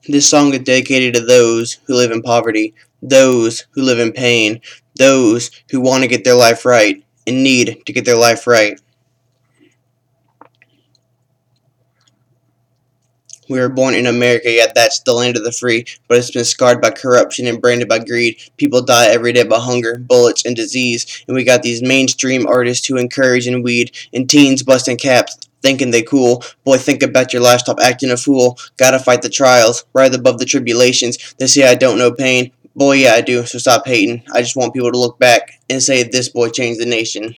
This song is dedicated to those who live in poverty, those who live in pain, those who want to get their life right and need to get their life right. We were born in America, yet that's the land of the free, but it's been scarred by corruption and branded by greed. People die every day by hunger, bullets, and disease, and we got these mainstream artists who encourage and weed, and teens busting caps, thinking they cool. Boy, think about your life, stop acting a fool. Gotta fight the trials, rise above the tribulations. They say I don't know pain. Boy, yeah, I do, so stop hating. I just want people to look back and say this boy changed the nation.